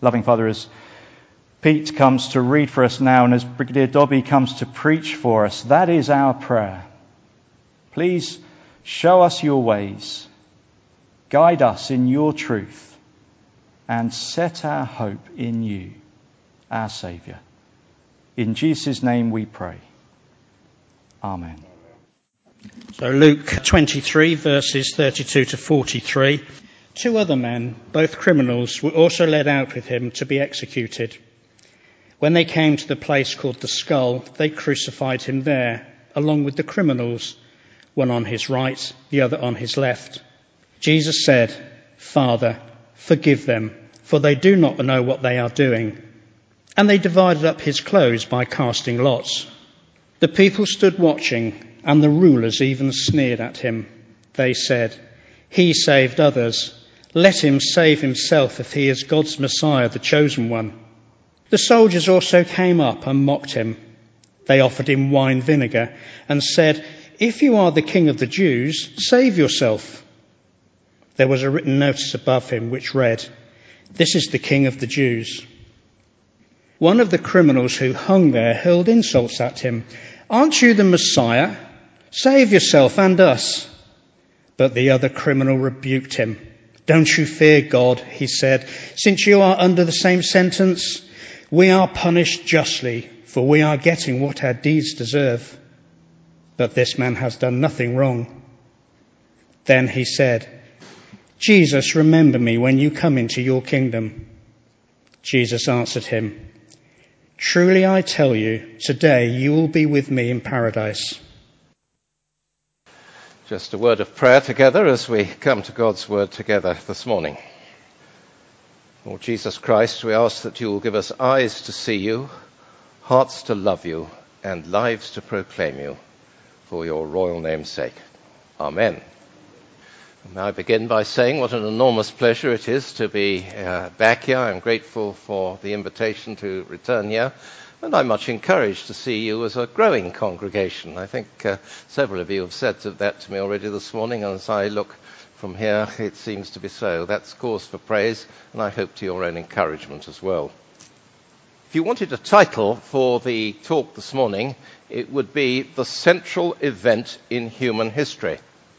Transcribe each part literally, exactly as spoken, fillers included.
Loving Father, as Pete comes to read for us now and as Brigadier Dobby comes to preach for us, that is our prayer. Please show us your ways, guide us in your truth, and set our hope in you, our Saviour. In Jesus' name we pray. Amen. So Luke twenty-three, verses thirty-two to forty-three. Two other men, both criminals, were also led out with him to be executed. When they came to the place called the Skull, they crucified him there, along with the criminals, one on his right, the other on his left. Jesus said, "Father, forgive them, for they do not know what they are doing." And they divided up his clothes by casting lots. The people stood watching, and the rulers even sneered at him. They said, "He saved others. Let him save himself if he is God's Messiah, the chosen one." The soldiers also came up and mocked him. They offered him wine vinegar and said, "If you are the king of the Jews, save yourself." There was a written notice above him which read, "This is the King of the Jews." One of the criminals who hung there hurled insults at him. "Aren't you the Messiah? Save yourself and us." But the other criminal rebuked him. "Don't you fear God," he said, "since you are under the same sentence. We are punished justly, for we are getting what our deeds deserve. But this man has done nothing wrong." Then he said, "Jesus, remember me when you come into your kingdom." Jesus answered him, "Truly I tell you, today you will be with me in paradise." Just a word of prayer together as we come to God's word together this morning. Lord Jesus Christ, we ask that you will give us eyes to see you, hearts to love you, and lives to proclaim you, for your royal name's sake. Amen. And I begin by saying what an enormous pleasure it is to be uh, back here. I'm grateful for the invitation to return here, and I'm much encouraged to see you as a growing congregation. I think uh, several of you have said that to me already this morning, and as I look from here, it seems to be so. That's cause for praise, and I hope to your own encouragement as well. If you wanted a title for the talk this morning, it would be The Central Event in Human History.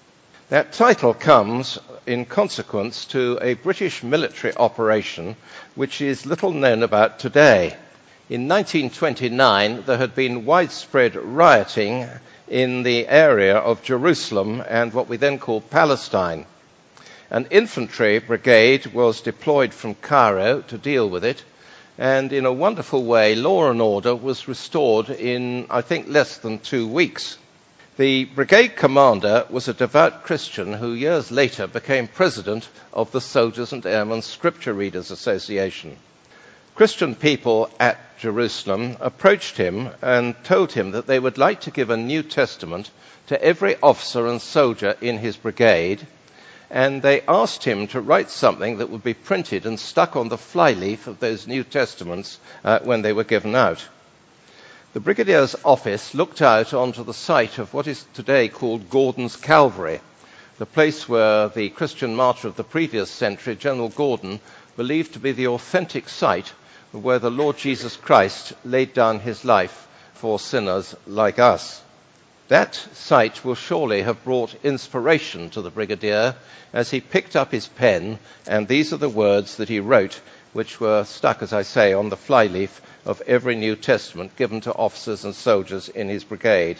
That title comes in consequence to a British military operation which is little known about today. In nineteen twenty-nine, there had been widespread rioting in the area of Jerusalem and what we then called Palestine. An infantry brigade was deployed from Cairo to deal with it, and in a wonderful way, law and order was restored in, I think, less than two weeks. The brigade commander was a devout Christian who years later became president of the Soldiers and Airmen Scripture Readers Association. Christian people at Jerusalem approached him and told him that they would like to give a New Testament to every officer and soldier in his brigade, and they asked him to write something that would be printed and stuck on the flyleaf of those New Testaments uh, when they were given out. The Brigadier's office looked out onto the site of what is today called Gordon's Calvary, the place where the Christian martyr of the previous century, General Gordon, believed to be the authentic site where the Lord Jesus Christ laid down his life for sinners like us. That sight will surely have brought inspiration to the Brigadier as he picked up his pen, and these are the words that he wrote, which were stuck, as I say, on the flyleaf of every New Testament given to officers and soldiers in his brigade.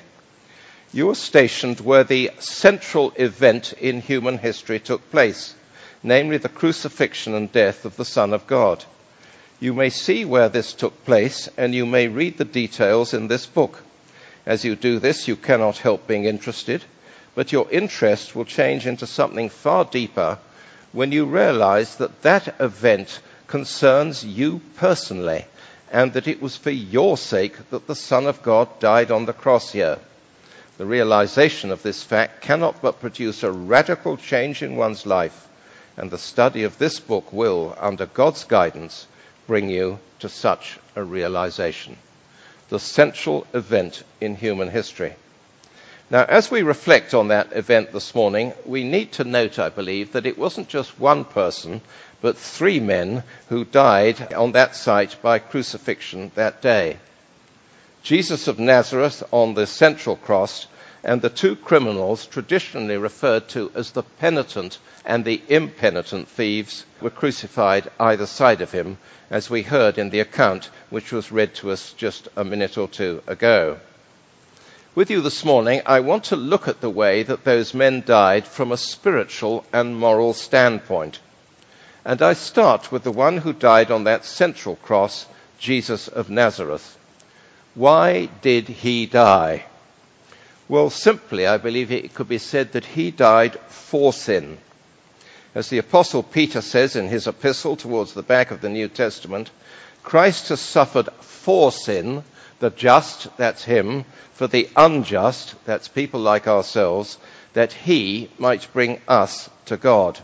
You were stationed where the central event in human history took place, namely the crucifixion and death of the Son of God. You may see where this took place, and you may read the details in this book. As you do this, you cannot help being interested, but your interest will change into something far deeper when you realize that that event concerns you personally, and that it was for your sake that the Son of God died on the cross here. The realization of this fact cannot but produce a radical change in one's life, and the study of this book will, under God's guidance, bring you to such a realization. The central event in human history. Now, as we reflect on that event this morning, we need to note, I believe, that it wasn't just one person, but three men who died on that site by crucifixion that day. Jesus of Nazareth on the central cross, and the two criminals traditionally referred to as the penitent and the impenitent thieves were crucified either side of him, as we heard in the account which was read to us just a minute or two ago. With you this morning, I want to look at the way that those men died from a spiritual and moral standpoint. And I start with the one who died on that central cross, Jesus of Nazareth. Why did he die? Well, simply, I believe it could be said that he died for sin. As the Apostle Peter says in his epistle towards the back of the New Testament, Christ has suffered for sin, the just, that's him, for the unjust, that's people like ourselves, that he might bring us to God.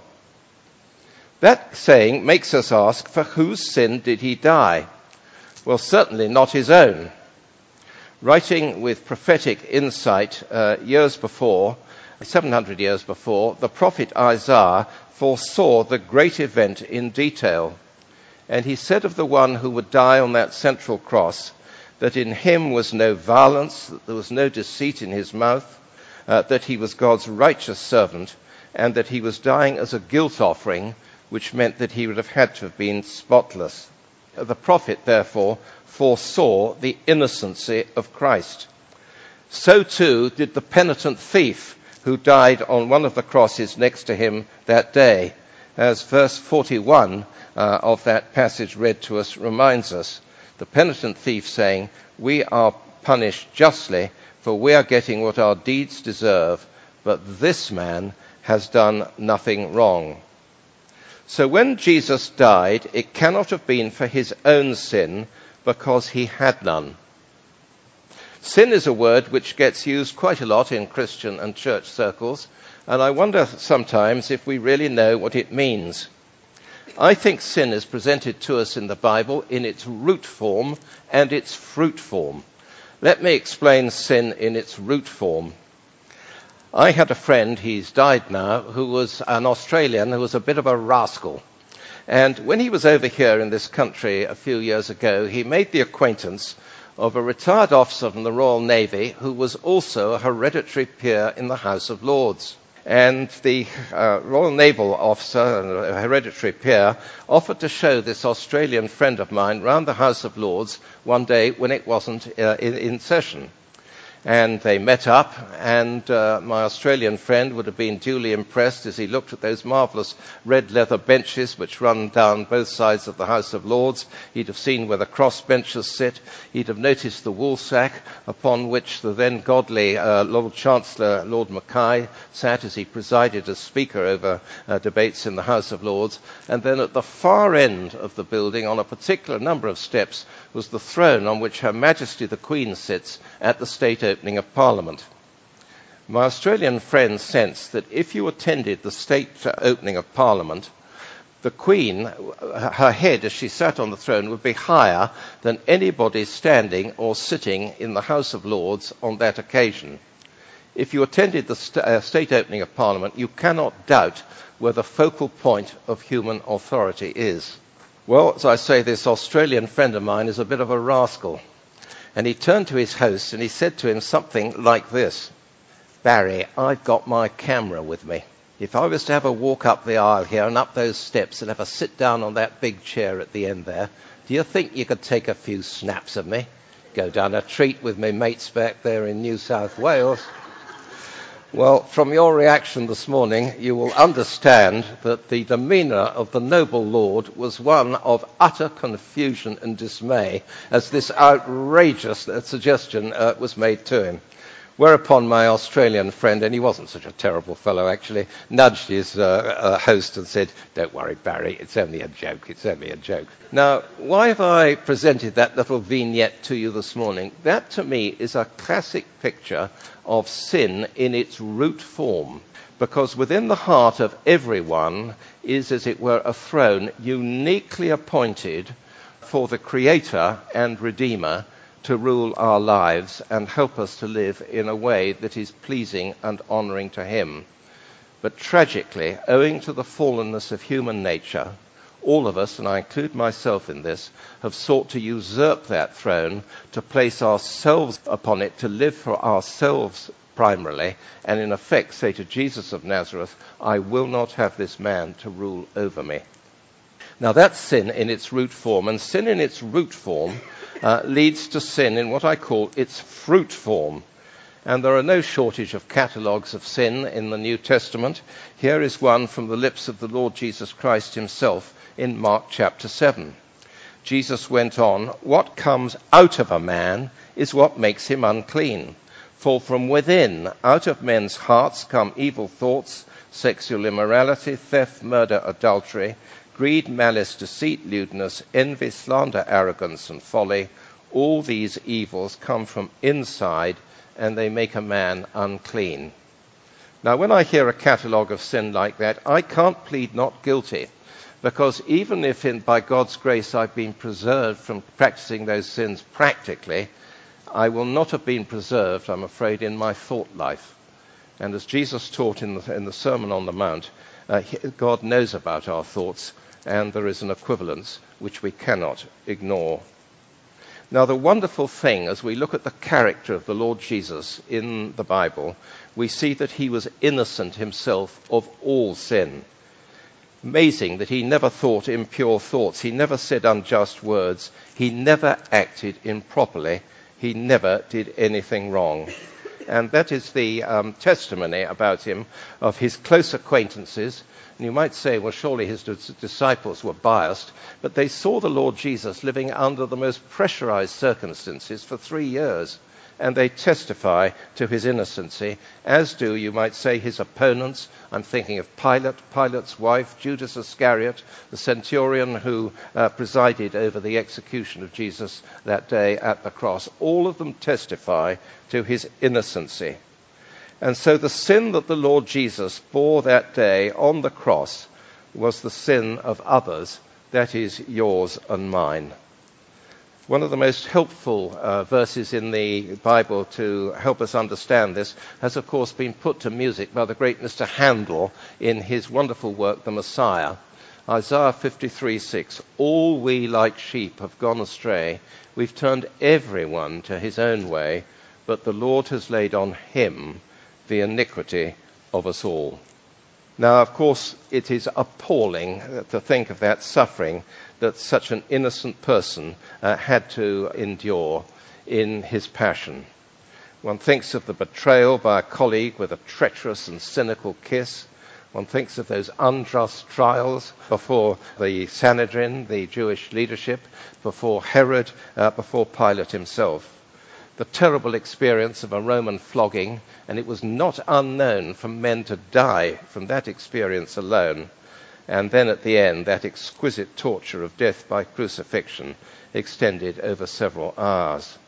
That saying makes us ask, for whose sin did he die? Well, certainly not his own. Writing with prophetic insight uh, years before, seven hundred years before, the prophet Isaiah foresaw the great event in detail. And he said of the one who would die on that central cross, that in him was no violence, that there was no deceit in his mouth, uh, that he was God's righteous servant, and that he was dying as a guilt offering, which meant that he would have had to have been spotless. The prophet, therefore, foresaw the innocency of Christ. So too did the penitent thief who died on one of the crosses next to him that day, as verse forty-one uh, of that passage read to us reminds us. The penitent thief saying, we are punished justly, for we are getting what our deeds deserve, but this man has done nothing wrong. So when Jesus died, it cannot have been for his own sin, because he had none. Sin is a word which gets used quite a lot in Christian and church circles, and I wonder sometimes if we really know what it means. I think sin is presented to us in the Bible in its root form and its fruit form. Let me explain sin in its root form. I had a friend, he's died now, who was an Australian who was a bit of a rascal. And when he was over here in this country a few years ago, he made the acquaintance of a retired officer from the Royal Navy who was also a hereditary peer in the House of Lords. And the uh, Royal Naval officer and a hereditary peer offered to show this Australian friend of mine round the House of Lords one day when it wasn't uh, in, in session. And they met up, and uh, my Australian friend would have been duly impressed as he looked at those marvellous red leather benches which run down both sides of the House of Lords. He'd have seen where the cross benches sit. He'd have noticed the woolsack upon which the then godly uh, Lord Chancellor, Lord Mackay, sat as he presided as Speaker over uh, debates in the House of Lords. And then at the far end of the building, on a particular number of steps, was the throne on which Her Majesty the Queen sits at the state opening of Parliament. My Australian friend sensed that if you attended the state opening of Parliament, the Queen, her head as she sat on the throne, would be higher than anybody standing or sitting in the House of Lords on that occasion. If you attended the st- uh, state opening of Parliament, you cannot doubt where the focal point of human authority is. Well, as I say, this Australian friend of mine is a bit of a rascal. And he turned to his host and he said to him something like this: Barry, I've got my camera with me. If I was to have a walk up the aisle here and up those steps and have a sit down on that big chair at the end there, do you think you could take a few snaps of me? Go down a treat with me mates back there in New South Wales. Well, from your reaction this morning, you will understand that the demeanour of the noble lord was one of utter confusion and dismay as this outrageous suggestion uh, was made to him. Whereupon my Australian friend, and he wasn't such a terrible fellow actually, nudged his uh, uh, host and said, "Don't worry, Barry, it's only a joke, it's only a joke." Now, why have I presented that little vignette to you this morning? That to me is a classic picture of sin in its root form, because within the heart of everyone is, as it were, a throne uniquely appointed for the Creator and Redeemer to rule our lives and help us to live in a way that is pleasing and honouring to him. But tragically, owing to the fallenness of human nature, All of us, and I include myself in this, have sought to usurp that throne, to place ourselves upon it, to live for ourselves primarily, and in effect say to Jesus of Nazareth, I will not have this man to rule over me. Now that's sin in its root form, and sin in its root form uh, leads to sin in what I call its fruit form. And there are no shortage of catalogues of sin in the New Testament. Here is one from the lips of the Lord Jesus Christ himself in Mark chapter seven. Jesus went on, what comes out of a man is what makes him unclean. For from within, out of men's hearts come evil thoughts, sexual immorality, theft, murder, adultery, greed, malice, deceit, lewdness, envy, slander, arrogance, and folly. All these evils come from inside, and they make a man unclean. Now, when I hear a catalogue of sin like that, I can't plead not guilty, because even if in, by God's grace I've been preserved from practicing those sins practically, I will not have been preserved, I'm afraid, in my thought life. And as Jesus taught in the, in the Sermon on the Mount, uh, God knows about our thoughts, and there is an equivalence which we cannot ignore. Now, the wonderful thing, as we look at the character of the Lord Jesus in the Bible, we see that he was innocent himself of all sin. Amazing that he never thought impure thoughts. He never said unjust words. He never acted improperly. He never did anything wrong. And that is the um, testimony about him of his close acquaintances. And you might say, well, surely his disciples were biased, but they saw the Lord Jesus living under the most pressurized circumstances for three years, and they testify to his innocency, as do, you might say, his opponents. I'm thinking of Pilate, Pilate's wife, Judas Iscariot, the centurion who uh, presided over the execution of Jesus that day at the cross. All of them testify to his innocency. And so the sin that the Lord Jesus bore that day on the cross was the sin of others, that is yours and mine. One of the most helpful uh, verses in the Bible to help us understand this has, of course, been put to music by the great Mister Handel in his wonderful work, The Messiah. Isaiah fifty-three six, all we like sheep have gone astray. We've turned everyone to his own way, but the Lord has laid on him the iniquity of us all. Now, of course, it is appalling to think of that suffering that such an innocent person uh, had to endure in his passion. One thinks of the betrayal by a colleague with a treacherous and cynical kiss. One thinks of those unjust trials before the Sanhedrin, the Jewish leadership, before Herod, uh, before Pilate himself. The terrible experience of a Roman flogging, and it was not unknown for men to die from that experience alone. And then at the end, that exquisite torture of death by crucifixion extended over several hours.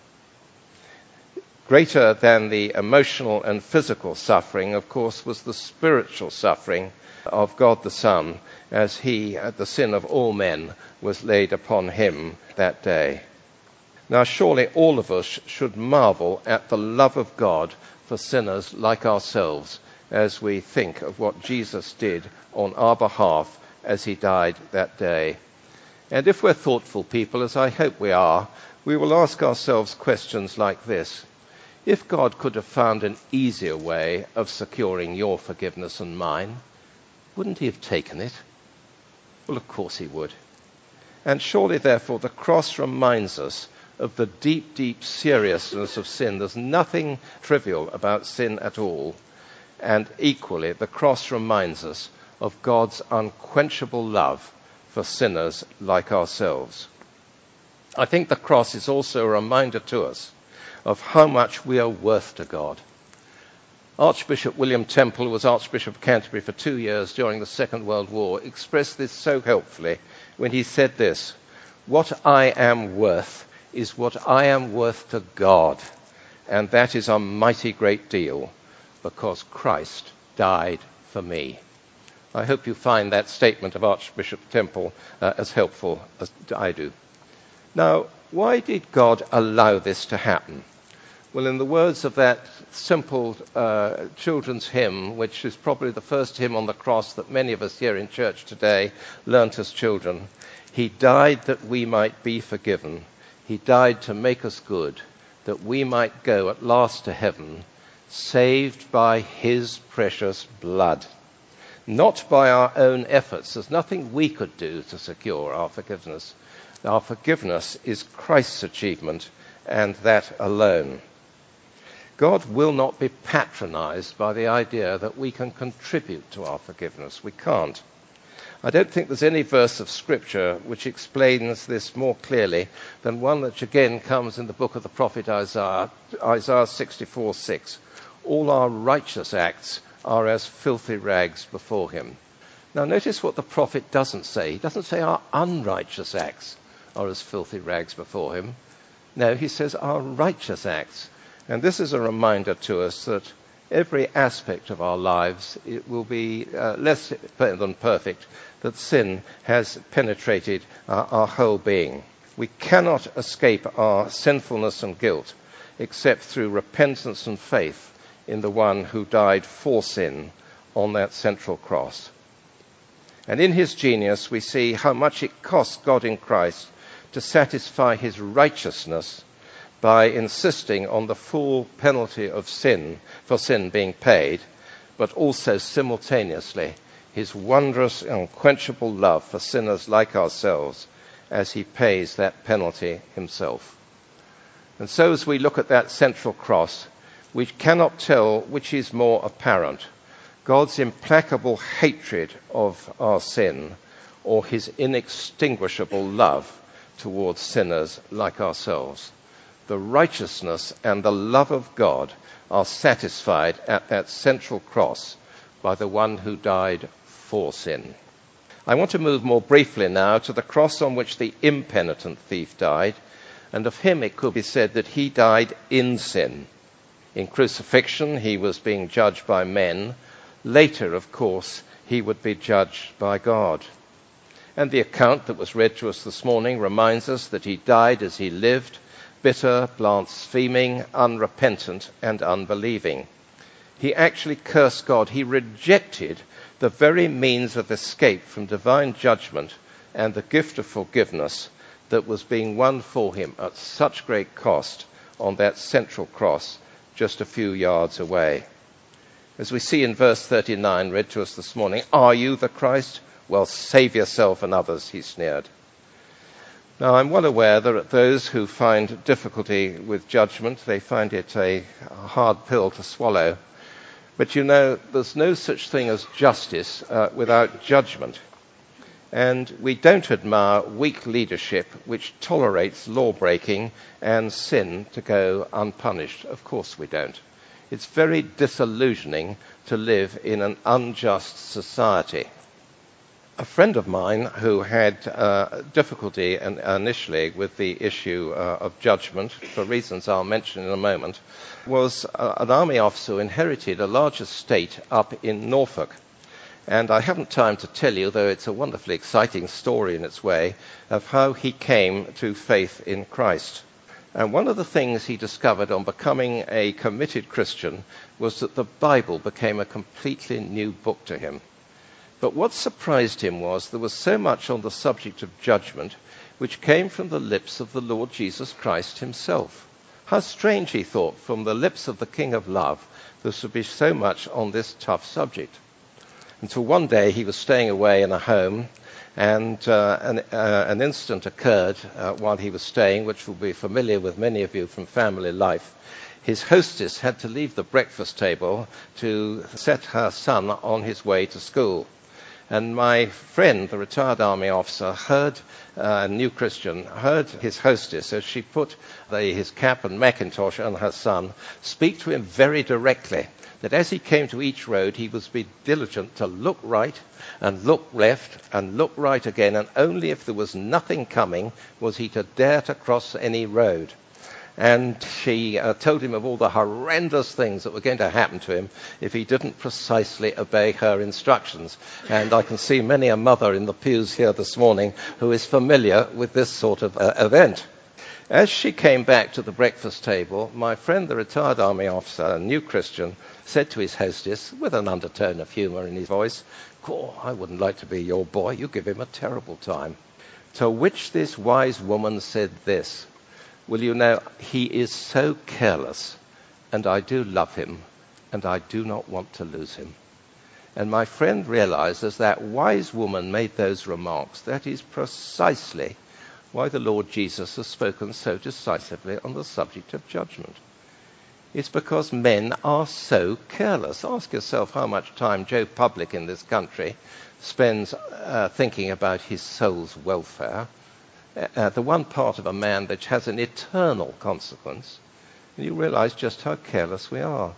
Greater than the emotional and physical suffering, of course, was the spiritual suffering of God the Son, as he, the sin of all men, was laid upon him that day. Now, surely all of us should marvel at the love of God for sinners like ourselves as we think of what Jesus did on our behalf as he died that day. And if we're thoughtful people, as I hope we are, we will ask ourselves questions like this. If God could have found an easier way of securing your forgiveness and mine, wouldn't he have taken it? Well, of course he would. And surely, therefore, the cross reminds us of the deep, deep seriousness of sin. There's nothing trivial about sin at all. And equally, the cross reminds us of God's unquenchable love for sinners like ourselves. I think the cross is also a reminder to us of how much we are worth to God. Archbishop William Temple, who was Archbishop of Canterbury for two years during the Second World War, expressed this so helpfully when he said this, "What I am worth is what I am worth to God, and that is a mighty great deal, because Christ died for me." I hope you find that statement of Archbishop Temple uh, as helpful as I do. Now, why did God allow this to happen? Well, in the words of that simple uh, children's hymn, which is probably the first hymn on the cross that many of us here in church today learnt as children, he died that we might be forgiven. He died to make us good, that we might go at last to heaven, saved by his precious blood. Not by our own efforts. There's nothing we could do to secure our forgiveness. Our forgiveness is Christ's achievement, and that alone. God will not be patronized by the idea that we can contribute to our forgiveness. We can't. I don't think there's any verse of Scripture which explains this more clearly than one which again comes in the book of the prophet Isaiah, Isaiah sixty-four six. All our righteous acts are as filthy rags before him. Now notice what the prophet doesn't say. He doesn't say our unrighteous acts are as filthy rags before him. No, he says our righteous acts. And this is a reminder to us that every aspect of our lives it will be uh, less than perfect, that sin has penetrated uh, our whole being. We cannot escape our sinfulness and guilt except through repentance and faith in the one who died for sin on that central cross. And in his genius we see how much it cost God in Christ to satisfy his righteousness by insisting on the full penalty of sin, for sin being paid, but also simultaneously his wondrous, unquenchable love for sinners like ourselves as he pays that penalty himself. And so as we look at that central cross, we cannot tell which is more apparent, God's implacable hatred of our sin or his inextinguishable love towards sinners like ourselves. The righteousness and the love of God are satisfied at that central cross by the one who died for sin. I want to move more briefly now to the cross on which the impenitent thief died, and of him it could be said that he died in sin. In crucifixion he was being judged by men. Later, of course, he would be judged by God. And the account that was read to us this morning reminds us that he died as he lived, bitter, blaspheming, unrepentant, and unbelieving. He actually cursed God. He rejected the very means of escape from divine judgment and the gift of forgiveness that was being won for him at such great cost on that central cross just a few yards away. As we see in verse thirty-nine, read to us this morning, "Are you the Christ? Well, save yourself and others," he sneered. Now, I'm well aware that those who find difficulty with judgment, they find it a hard pill to swallow. But you know, there's no such thing as justice uh, without judgment. And we don't admire weak leadership which tolerates law-breaking and sin to go unpunished. Of course we don't. It's very disillusioning to live in an unjust society. A friend of mine who had uh, difficulty in, initially with the issue uh, of judgment, for reasons I'll mention in a moment, was uh, an army officer who inherited a large estate up in Norfolk. And I haven't time to tell you, though it's a wonderfully exciting story in its way, of how he came to faith in Christ. And one of the things he discovered on becoming a committed Christian was that the Bible became a completely new book to him. But what surprised him was there was so much on the subject of judgment which came from the lips of the Lord Jesus Christ himself. How strange, he thought, from the lips of the King of Love, there should be so much on this tough subject. Until one day he was staying away in a home, and uh, an, uh, an incident occurred uh, while he was staying, which will be familiar with many of you from family life. His hostess had to leave the breakfast table to set her son on his way to school. And my friend, the retired army officer, heard, uh, a new Christian, heard his hostess, as she put the, his cap and mackintosh on her son, speak to him very directly, that as he came to each road, he was be diligent to look right and look left and look right again, and only if there was nothing coming was he to dare to cross any road. And she uh, told him of all the horrendous things that were going to happen to him if he didn't precisely obey her instructions. And I can see many a mother in the pews here this morning who is familiar with this sort of uh, event. As she came back to the breakfast table, my friend, the retired army officer, a new Christian, said to his hostess, with an undertone of humour in his voice, "Cool, I wouldn't like to be your boy. You give him a terrible time." To which this wise woman said this, "Well, you know, he is so careless, and I do love him, and I do not want to lose him." And my friend realized, as that wise woman made those remarks, that is precisely why the Lord Jesus has spoken so decisively on the subject of judgment. It's because men are so careless. Ask yourself how much time Joe Public in this country spends uh, thinking about his soul's welfare, uh, the one part of a man that has an eternal consequence, and you realize just how careless we are.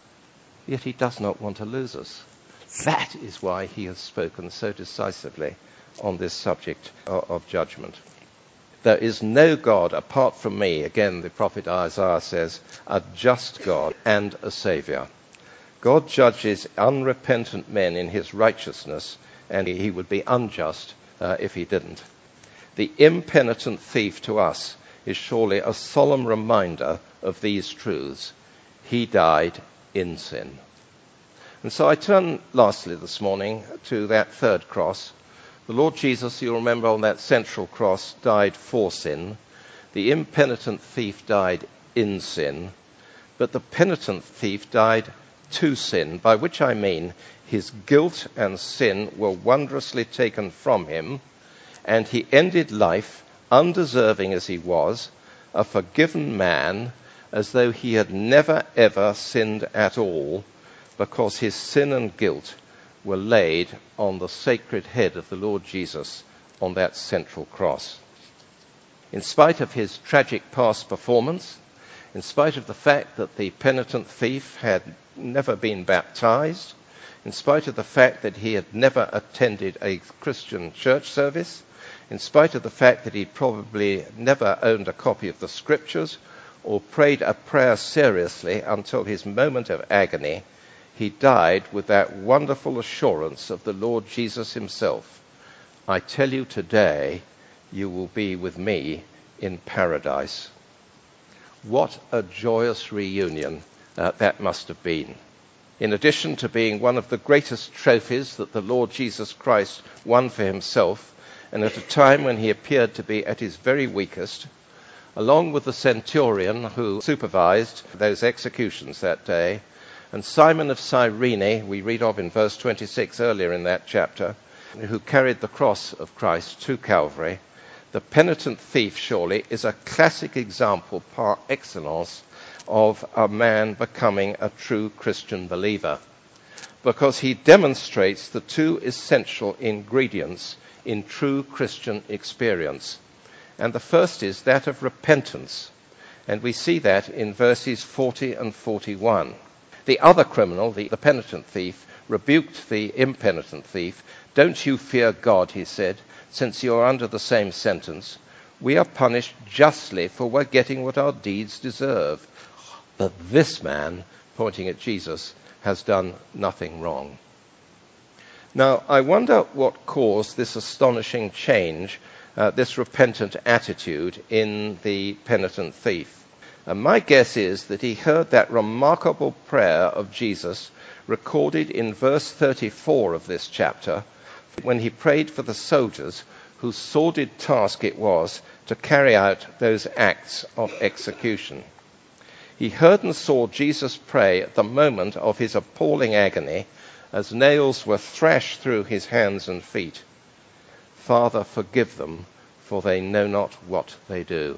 Yet he does not want to lose us. That is why he has spoken so decisively on this subject of, of judgment. There is no God apart from me, again the prophet Isaiah says, a just God and a Saviour. God judges unrepentant men in his righteousness, and he would be unjust uh, if he didn't. The impenitent thief to us is surely a solemn reminder of these truths. He died in sin. And so I turn lastly this morning to that third cross. The Lord Jesus, you'll remember, on that central cross died for sin. The impenitent thief died in sin. But the penitent thief died to sin, by which I mean his guilt and sin were wondrously taken from him, and he ended life, undeserving as he was, a forgiven man, as though he had never ever sinned at all, because his sin and guilt were laid on the sacred head of the Lord Jesus on that central cross. In spite of his tragic past performance, in spite of the fact that the penitent thief had never been baptized, in spite of the fact that he had never attended a Christian church service, in spite of the fact that he probably never owned a copy of the Scriptures or prayed a prayer seriously until his moment of agony, he died with that wonderful assurance of the Lord Jesus himself. I tell you today, you will be with me in paradise. What a joyous reunion uh, that must have been. In addition to being one of the greatest trophies that the Lord Jesus Christ won for himself, and at a time when he appeared to be at his very weakest, along with the centurion who supervised those executions that day, and Simon of Cyrene, we read of in verse twenty-six earlier in that chapter, who carried the cross of Christ to Calvary, the penitent thief surely is a classic example par excellence of a man becoming a true Christian believer, because he demonstrates the two essential ingredients in true Christian experience. And the first is that of repentance, and we see that in verses forty and forty-one. The other criminal, the, the penitent thief, rebuked the impenitent thief. "Don't you fear God," he said, "since you are under the same sentence. We are punished justly, for we're getting what our deeds deserve. But this man," pointing at Jesus, "has done nothing wrong." Now, I wonder what caused this astonishing change, uh, this repentant attitude in the penitent thief. And my guess is that he heard that remarkable prayer of Jesus recorded in verse thirty-four of this chapter, when he prayed for the soldiers whose sordid task it was to carry out those acts of execution. He heard and saw Jesus pray at the moment of his appalling agony, as nails were thrashed through his hands and feet. "Father, forgive them, for they know not what they do."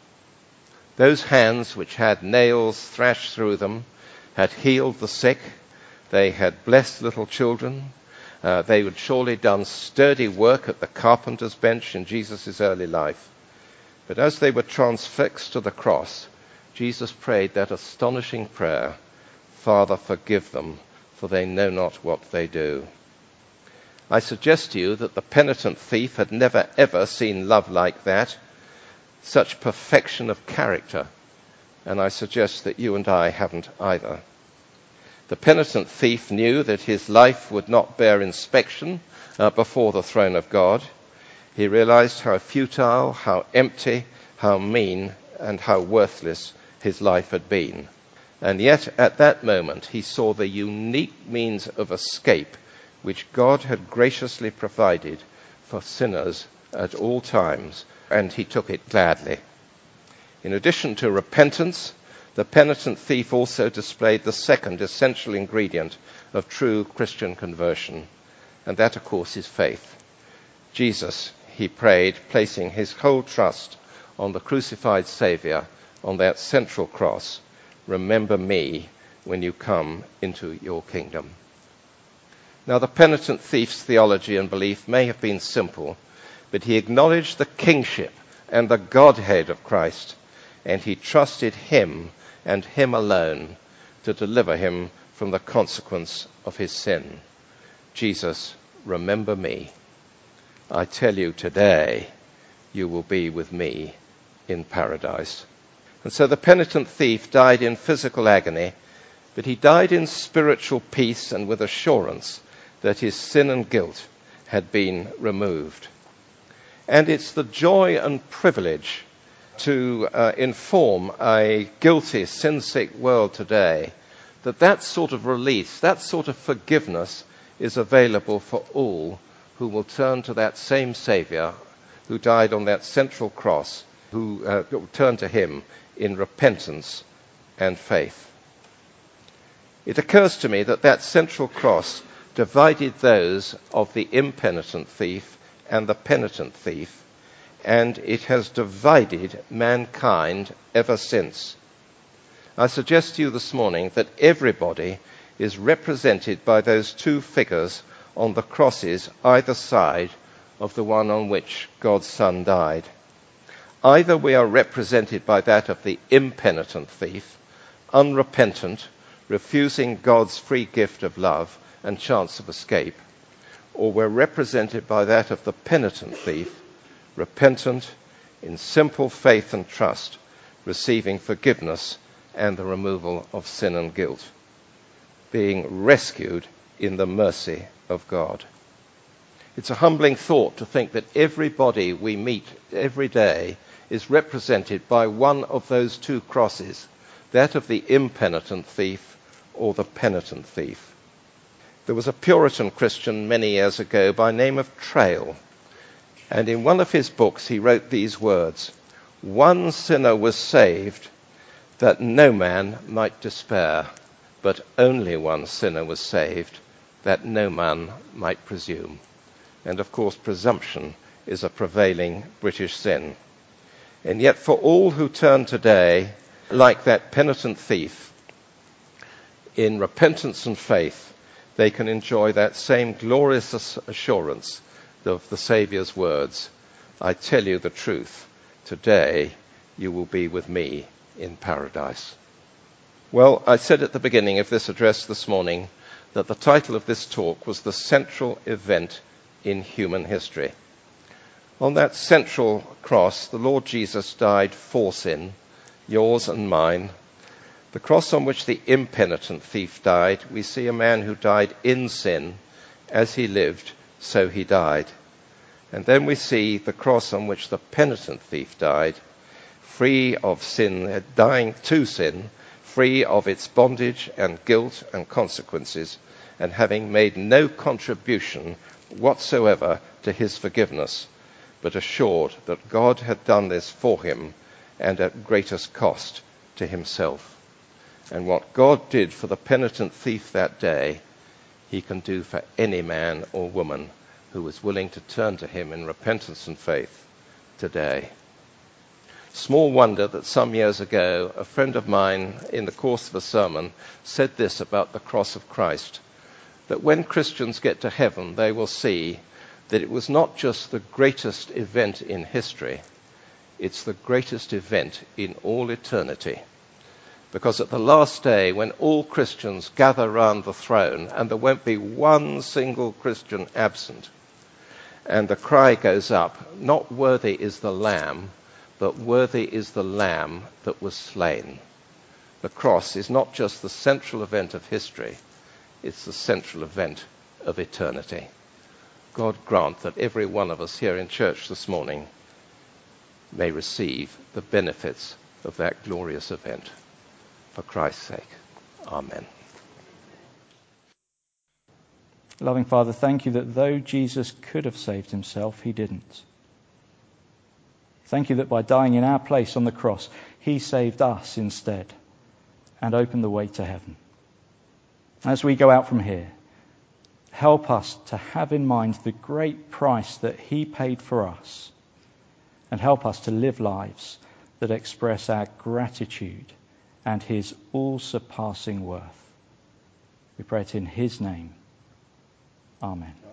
Those hands which had nails thrashed through them had healed the sick. They had blessed little children. Uh, they had surely done sturdy work at the carpenter's bench in Jesus' early life. But as they were transfixed to the cross, Jesus prayed that astonishing prayer, "Father, forgive them, for they know not what they do." I suggest to you that the penitent thief had never ever seen love like that, such perfection of character, and I suggest that you and I haven't either. The penitent thief knew that his life would not bear inspection uh, before the throne of God. He realized how futile, how empty, how mean and how worthless his life had been. And yet, at that moment, he saw the unique means of escape which God had graciously provided for sinners at all times, and he took it gladly. In addition to repentance, the penitent thief also displayed the second essential ingredient of true Christian conversion, and that, of course, is faith. Jesus, he prayed, placing his whole trust on the crucified Saviour on that central cross, remember me when you come into your kingdom. Now, the penitent thief's theology and belief may have been simple, but he acknowledged the kingship and the Godhead of Christ, and he trusted him and him alone to deliver him from the consequence of his sin. Jesus, remember me. I tell you today, you will be with me in paradise. And so the penitent thief died in physical agony, but he died in spiritual peace and with assurance that his sin and guilt had been removed. And it's the joy and privilege to uh, inform a guilty, sin-sick world today that that sort of release, that sort of forgiveness is available for all who will turn to that same Saviour who died on that central cross, who uh, will turn to him in repentance and faith. It occurs to me that that central cross divided those of the impenitent thief and the penitent thief, and it has divided mankind ever since. I suggest to you this morning that everybody is represented by those two figures on the crosses either side of the one on which God's Son died. Either we are represented by that of the impenitent thief, unrepentant, refusing God's free gift of love and chance of escape, or we're represented by that of the penitent thief, repentant, in simple faith and trust, receiving forgiveness and the removal of sin and guilt, being rescued in the mercy of God. It's a humbling thought to think that everybody we meet every day is represented by one of those two crosses, that of the impenitent thief or the penitent thief. There was a Puritan Christian many years ago by name of Trail, and in one of his books he wrote these words: "One sinner was saved that no man might despair, but only one sinner was saved that no man might presume." And of course, presumption is a prevailing British sin. And yet for all who turn today, like that penitent thief, in repentance and faith, they can enjoy that same glorious assurance of the Saviour's words, I tell you the truth, today you will be with me in paradise. Well, I said at the beginning of this address this morning that the title of this talk was The Central Event in Human History. On that central cross, the Lord Jesus died for sin, yours and mine. The cross on which the impenitent thief died, we see a man who died in sin. As he lived, so he died. And then we see the cross on which the penitent thief died, free of sin, dying to sin, free of its bondage and guilt and consequences, and having made no contribution whatsoever to his forgiveness, but assured that God had done this for him and at greatest cost to himself. And what God did for the penitent thief that day, he can do for any man or woman who was willing to turn to him in repentance and faith today. Small wonder that some years ago, a friend of mine, in the course of a sermon, said this about the cross of Christ, that when Christians get to heaven, they will see that it was not just the greatest event in history, it's the greatest event in all eternity. Because at the last day, when all Christians gather round the throne, and there won't be one single Christian absent, and the cry goes up, not worthy is the Lamb, but worthy is the Lamb that was slain. The cross is not just the central event of history, it's the central event of eternity. God grant that every one of us here in church this morning may receive the benefits of that glorious event. For Christ's sake. Amen. Loving Father, thank you that though Jesus could have saved himself, he didn't. Thank you that by dying in our place on the cross, he saved us instead and opened the way to heaven. As we go out from here, help us to have in mind the great price that he paid for us, and help us to live lives that express our gratitude and his all-surpassing worth. We pray it in his name. Amen.